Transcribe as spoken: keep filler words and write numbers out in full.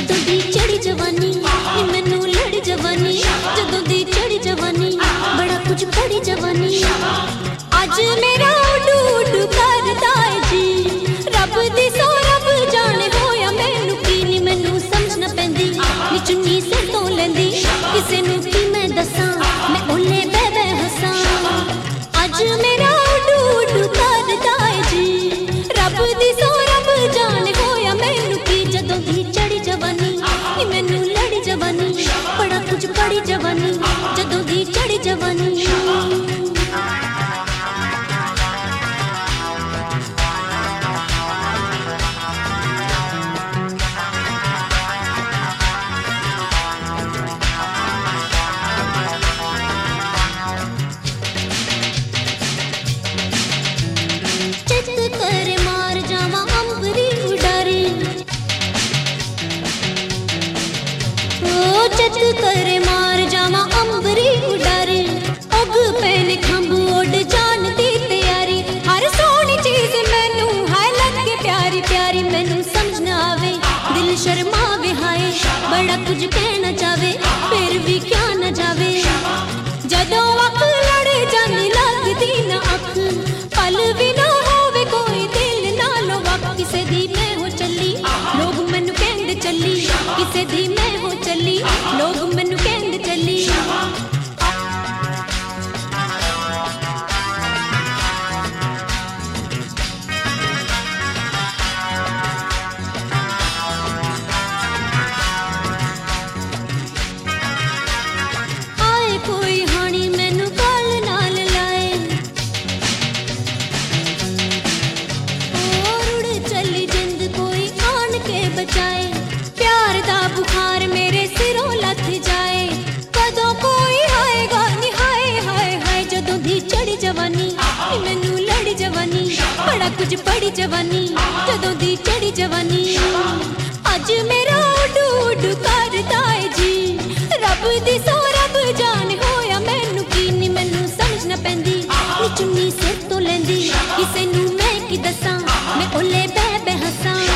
जदों दी चढ़ी जवानी नी मैनू लड़ जवानी, जदों दी चढ़ी जवानी बड़ा कुछ पड़ी जवानी। अज मेरा उडू उडू करदा है जी, रब दी सौ रब जाने होया मैनू की नी मैनू समझ ना पैंदी नी चुन्नी सिर तो लैंदी किसे नू की मैं दसां मैं ओले बह बह हसां। अज मेरा उडू उडू करदा है जी, रब दी सौ रब जाने होया मैनू की जदों दी चढ़ी जवानी नी मैनू लड़ी जवानी बड़ा कुछ पड़ी जवानी, जदों दी चढ़ी जवानी। चत करे मार जावा अंबरी उडारे, अग पैने खंभ ओड जान दी तैयारी। हर सोहनी चीज मैनू है लगे प्यारी प्यारी, मैनू समझ ना आवे दिल शर्मावे हाय बड़ा कुछ कहना चाहे फिर भी क्या न जावे। जदों अख लड़े जानी लगदी ना अख, पल भी ना होवे कोई दिल नालों वक। किसे दी मैं हो चली लोग मैनू कहंदे चली, किसे दी मैं हो चली लोग मैनू कहंदे चली। आए कोई हानी मैनू गल नाल लाए, और उड़ चली जिंद कोई आन के बचाए। प्यार दा बुखार मेरे सिरों लथ जाए, कदों कोई आएगा नी हाय हाय हाय। जदों दी चढ़ी जवानी नी मैनू लड़ी जवानी बड़ा कुछ पड़ी जवानी, जदों दी चढ़ी जवानी। अज मेरा उडू उडू करदा है जी, रब दी सौ रब जाने होया मैनू की नी मैनू समझ ना पैंदी नी चुन्नी सिर तो लैंदी किसे नू मैं की दसां मैं ओले बह बह हसां।